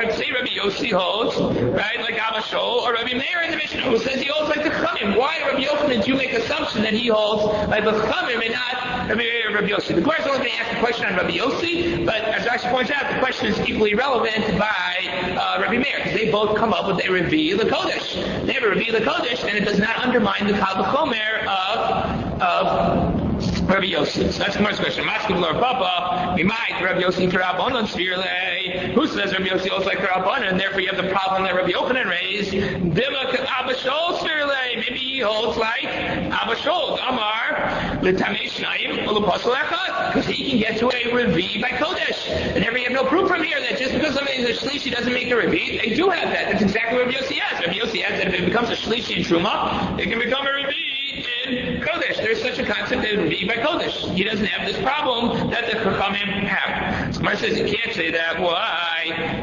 Yossi holds, right, like Abba Shul, or Rabbi Meir in the Mishnah, who says he holds like the Chachamim. Why, Rabbi Yochanan, do you make assumption that he holds like the Chachamim and not Rabbi Meir or Rabbi Yossi? The Gemara is only going to ask the question on Rabbi Yossi, but as Rashi points out, the question is equally relevant by Rabbi Meir, because they both come up with a revi l'kodesh. They have a revi l'kodesh, and it does not undermine the kal v'chomer of Rabbi Rabbi Yossi. So that's the first question. Maskim Lord Papa, we might Rabbi Yossi Karabanan Svirle. Who says Rabbi Yossi also like Karabanan, and therefore you have the problem that Rabbi Yochanan raised. Dima Abba Shol Svirle. Maybe he holds like Abba Shol. Amar L'tamei Shnayim U'Lepasal Echad, because he can get to a Revi by Kodesh. And therefore you have no proof from here that just because somebody is a Shlishi doesn't make a Revi. They do have that. That's exactly what Rabbi Yossi has. Rabbi Yossi has that if it becomes a Shlishi in Truma, it can become a Revi in Kodesh. There's such a concept as Revi by Kodesh. He doesn't have this problem that the Chachamim have. So Gemara says you can't say that. Why?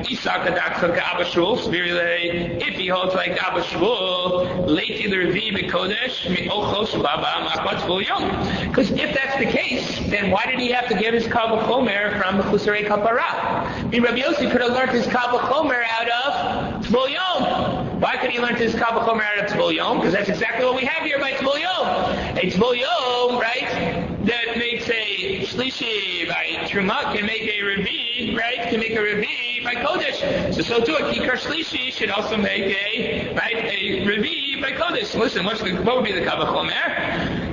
If he holds like Abba Shmuel, late the Revi by Kodesh, because if that's the case, then why did he have to get his Kal V'chomer from the Chusarei Kapara? I mean, Rabbi Yossi could have learned his Kal V'chomer out of Tvul Yom. Why could he learn his Kal V'chomer out of Tvul Yom? Because that's exactly what we have here by Tvul Yom. A Tvul Yom, right, that makes a Shlishi by Truma can make a Revi, right, can make a Revi by Kodesh. So too, a Kikar Shlishi should also make a Revi by Kodesh. Listen, what would be the Kal V'chomer?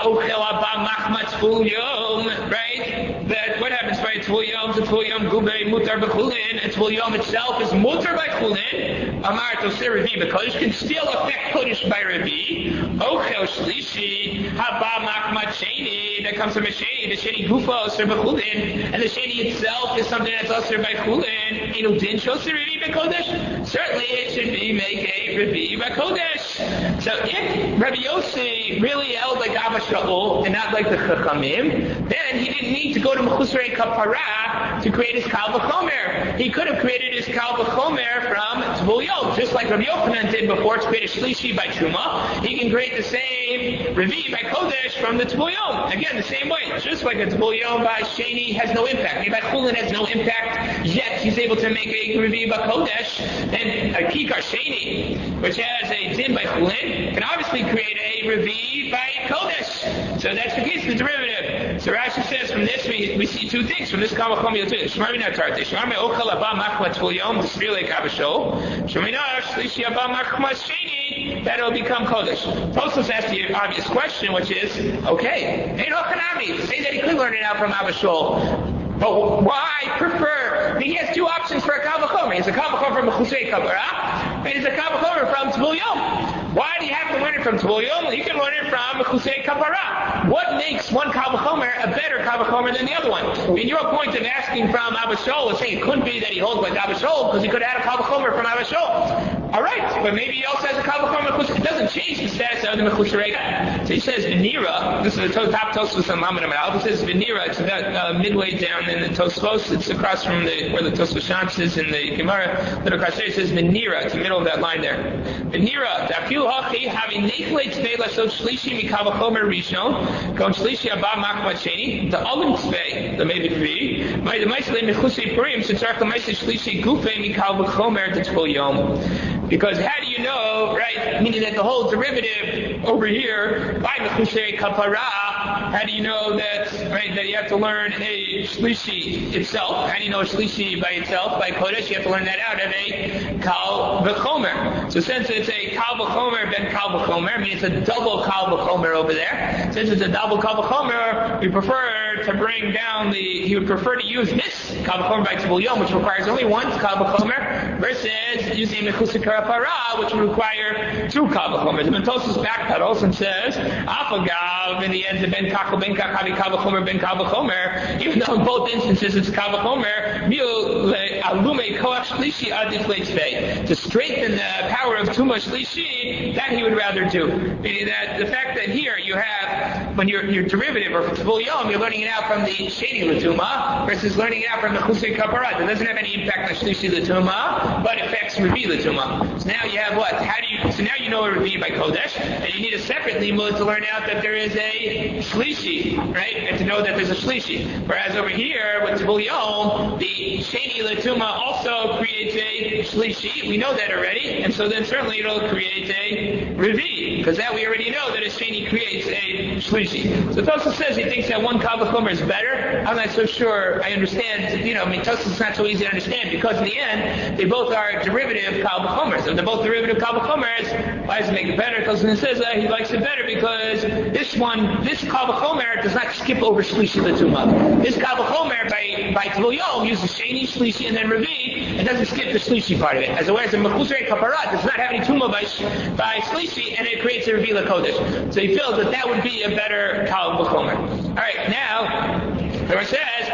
Right? That what happens by Tvul Yom? The Tvul Yom Gubei Mutar B'Chulin. And Tvul Yom itself is Mutar by Chulin. Amar Tosir Revi B'Kodesh can still affect Kodesh by Revi. Ochel Shlishi Haba Machmat Sheni. That comes from a Sheni. The Sheni Gufa Osir B'Chulin. And the Sheni itself is something that's Osir by Chulin. Inu Din Shosir Revi B'Kodesh. Certainly it should be make a Revi by Kodesh. So if Rabbi Yossi really held like Abba Shaul and not like the Chachamim, then he didn't need to go to Mechusrei Kapara to create his Kal V'chomer. He could have created his Kal V'chomer from Tvul Yom, just like Rabbi Yochanan did before to create a Shlishi by Truma. He can create the same Revi by Kodesh from the Tvul Yom. Again, the same way. Just like a Tvul Yom by Sheni has no impact. By Chulin has no impact, yet he's able to make a Revi by Kodesh. And a Kikar Sheni, which has a Din by Chulin, can obviously create a Revi by Kodesh. So that's the case, the derivative. So Rashi says from this we see two things from this Kal V'chomer too. Shmarmi Natarte. Shmarmi Ochel Abba Machmat Tvul Yom T'Svir Like Abba Shol. Shmarmi Shlishi Abba Machmat Sheni. That will become Kodesh. Tosfos asked the obvious question, which is, okay, Ein Hochanami. Say that he could learn it out from Abba Shol. But why prefer? I mean, he has two options for a Kal V'chomer. He has a Kal V'chomer from Mechusrei Kapara, and he has a Kal V'chomer from Tvul Yom. Why do you have to learn it from Tvul Yom? You can learn it from Mechusrei Kapara. What makes one Kal V'chomer a better Kal V'chomer than the other one? I mean, your point of asking from Abba Shol is saying it couldn't be that he holds like Abba Shol because he could have had a Kal V'chomer from Abba Shol. All right, but maybe he also has a Kal V'chomer. It doesn't change the status of the Mechusrei. So he says Venira. This is the top Tosfos on Lamed Amud Aleph. It says Venira. It's about midway down in the Tosfos. It's across from where the Tosfos Shams is in the Gemara. The Kasher says Venira. It's the middle of that line there. Venira. Dafil hachi having nechlei tzvei lasot shlishi mikal v'chomer rishon kon shlishi abba machmat sheni the olim tzvei the maybe three by the ma'aseh mechusei purim shetzarach the ma'aseh shlishi gufei mikal v'chomer to Tvul Yom. Because how do you know, right? Meaning that the whole derivative over here by mechusei kapara. How do you know that, right? That you have to learn a shlishi itself. How do you know a shlishi by itself by kodesh? You have to learn that out of a kal v'chomer. So since it's a kal v'chomer ben kal v'chomer, I mean it's a double kal v'chomer over there. Since it's a double kal v'chomer, we prefer to bring down he would prefer to use this kal v'chomer by Tvul Yom, which requires only one kal v'chomer, versus using mechusei kapara, which would require two kal v'chomers. And Tosfos backpedals and says, Afagav in the end of ben kakal ben kakavi kal v'chomer ben kal v'chomer, even though in both instances it's kal v'chomer, alume koach shlishi adif leitzvei, to strengthen the power of tuma shlishi, that he would rather do. Meaning that the fact that here you have, when your derivative or Tvul Yom, you're learning it out from the sheni l'tuma versus learning it out from the mechusei kapara. That doesn't have any impact on shlishi l'tuma, but affects revi l'tuma. So now you have what? So now you know a revi by kodesh, and you need a separate limud to learn out that there is a shlishi, right? And to know that there's a shlishi. Whereas over here with Tvul Yom, the the Sheni Latuma also creates a Shlishi. We know that already, and so then certainly it'll create a Revi, because that we already know that a Sheni creates a Shlishi. So Tosfos says he thinks that one Kal V'chomer is better. I'm not so sure I understand, Tosfos is not so easy to understand, because in the end, they both are derivative Kal V'chomers. If they're both derivative Kal V'chomers, why does it make it better? Tosfos says he likes it better because this Kal V'chomer does not skip over Shlishi L'Tumah. This Kal V'chomer by Tvul Yom uses Sheni, Shlishi, and then Revi, and doesn't skip the Shlishi part of it. As whereas the Mechusar Kapara does not have any Tumah by Shlishi, and it creates a Revi L'Kodesh. So he feels that would be a better Kal V'chomer. Alright, now, the Gemara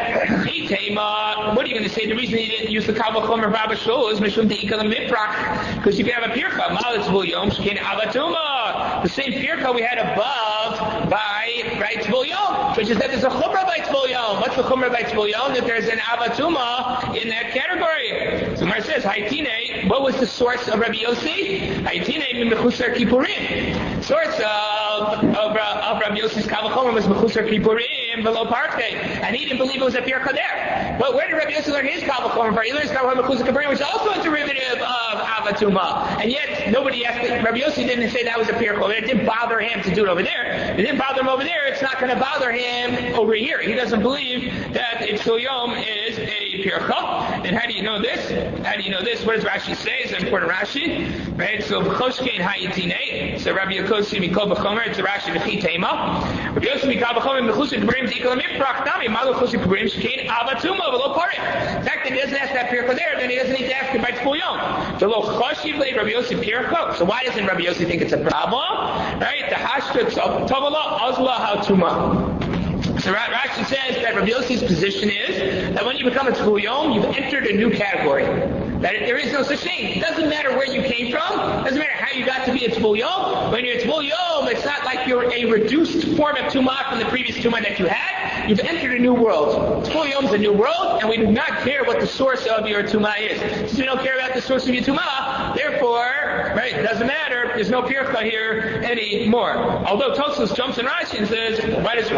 says, what are you going to say? The reason he didn't use the Kal V'chomer of Abba Shul is Mishum De'ikal Miprach, because you can have a Pircha, Mal Tvul Yom, Shkein Avatuma. The same Pircha we had above by Tvul Yom, which is that there's a Chumrah by Tvul Yom. What's the Chumrah by Tvul Yom? That there's an Avatuma in that category. So Mar says, Haitine, what was the source of Rabbi Yossi? Haitine min Mechusar Kippurim. Source of Rabbi Yossi's Kal V'chomer was Mechusar Kippurim below Parkei, and he didn't believe it was a Pircha there. But where did Rabbi Yossi learn his Kal V'chomer from? He learned his Kal V'chomer Mechusar Kippurim, which is also a derivative of Avatuma. And yet, nobody asked, Rabbi Yossi didn't say that was a Pircha. It didn't bother him to do it over there. It didn't bother him over there. It's not going to bother him over here. He doesn't believe that Tvul Yom is a Pircha. And how do you know this? What does Rashi say? It's an important Rashi. Right? So, V'choshkein ha'itine. So, Rabbi Yokosi mikol b'chomer. It's a Rashi v'chi tema. Rabbi Yosi mikol b'chomer mechusik k'brim t'ikol miprach nami. Malo chusik k'brim shkein avatuma v'lo parit. In fact, if he doesn't ask that Pircha there, then he doesn't need to ask it by Tvul Yom. So, lo choshiv le Rabbi Yosi Pircha. So, why doesn't Rabbi Yosi think it's a problem? Right? The hashta tovala azla ha'tuma. So Rashi says that Rabbi Yossi's position is that when you become a Tvul Yom, you've entered a new category. That there is no such thing. It doesn't matter where you came from. It doesn't matter how you got to be a Tvul Yom. When you're a Tvul Yom, it's not like you're a reduced form of Tumah from the previous Tumah that you had. You've entered a new world. Tvul Yom is a new world, and we do not care what the source of your Tumah is. Since we don't care about the source of your Tumah, therefore, right, it doesn't matter. There's no Pircha here anymore. Although Tosfos jumps in Rashi and says, why does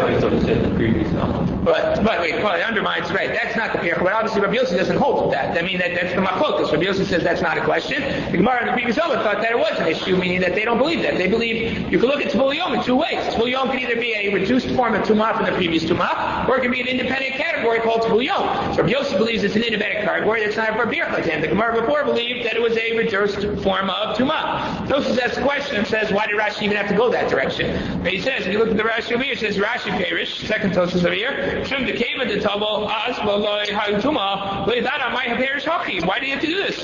it undermines, right, that's not the Pircha, but obviously Rabbi Yossi doesn't hold with that. I mean, that's the Machlokas. Rabbi Yossi says that's not a question. The Gemara in the previous Omer thought that it was an issue, meaning that they don't believe that. They believe you can look at Tvul Yom in two ways. Tvul Yom can either be a reduced form of Tumah from the previous Tumah, or it can be an independent category called Tvul Yom. So Rabbi Yossi believes it's an independent category that's not for Pircha to him. The Gemara before believed that it was a reduced form of Tumah. Tosfos asks the question and says, why did Rashi even have to go that direction? And he says, if you look at the Rashi over here, it says Rashi Perish, second Tosfos over here, why do you have to do this?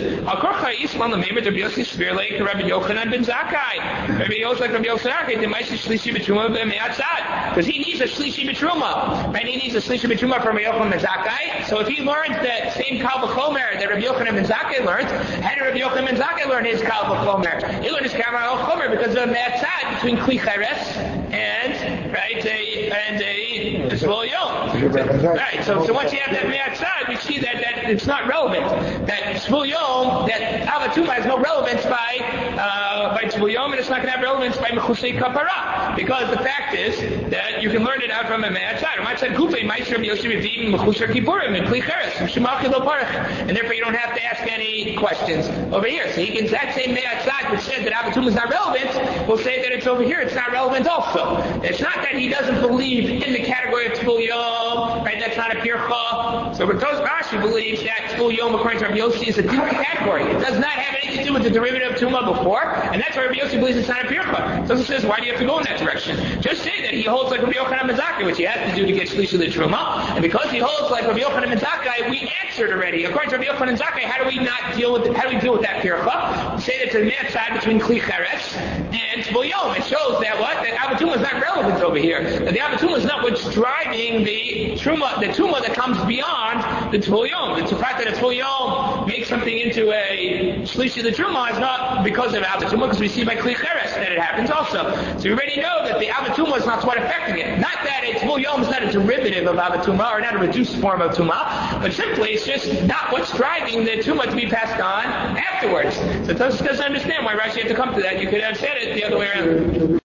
Because he needs a Shlishi B'Truma. Right? He needs a Shlishi B'Truma from Rabbi Yochanan ben Zakkai. So if he learns that same Kal V'chomer that Rabbi Yochanan ben Zakkai learned, how did Rabbi Yochanan ben Zakkai learn his Kal V'chomer? He learned his Kal V'chomer because of the Me'atzad between Kli Cheres and a Tvul Yom. Right, so once you have that Me'atzad, we see that it's not relevant. That Tvul Yom, that Avatuma has no relevance by Tvul Yom, and it's not going to have relevance by Mechusei Kapara. Because the fact is that you can learn it out from a Me'atzad. Me'atzad Kupei, Ma'atzad Yosef Yevim, Mechusar Kippurim, and Kli Cheres, and Shemachi Lo Parach. And therefore you don't have to ask any questions over here. So he can, that same Me'atzad which said that Avatuma is not relevant, will say that it's over here, it's not relevant also. It's not that he doesn't believe in the category of Tvul Yom, right? That's not a Pircha. So Rashi believes that Tvul Yom, according to Rabbi Yossi, is a different category. It does not have anything to do with the derivative of Tumah before, and that's why Rabbi Yossi believes it's not a Pircha. So he says, why do you have to go in that direction? Just say that he holds like Rabbi Yochanan ben Zakkai, which he has to do to get Shlishi L'Truma, and because he holds like Rabbi Yochanan ben Zakkai, we answered already. According to Rabbi Yochanan ben Zakkai, how do we deal with that Pircha? We say that it's a Me'atzad between Kli Cheres and Tvul Yom. It shows that what? That Avatuma is not relevant over here. That the Avatuma is not what's driving the Tumah that comes beyond the Tvul Yom. The fact that a Tvul Yom makes something into a Shlishi L'Truma is not because of Avatuma, because we see by Kli Cheres that it happens also. So we already know that the Avatuma is not what's affecting it. Not that a Tvul Yom is not a derivative of Avatuma, or not a reduced form of Tumah, but simply it's just not what's driving the Tumah to be passed on afterwards. So Tosfos doesn't understand why Rashi had to come to that. You could have said it the other way around.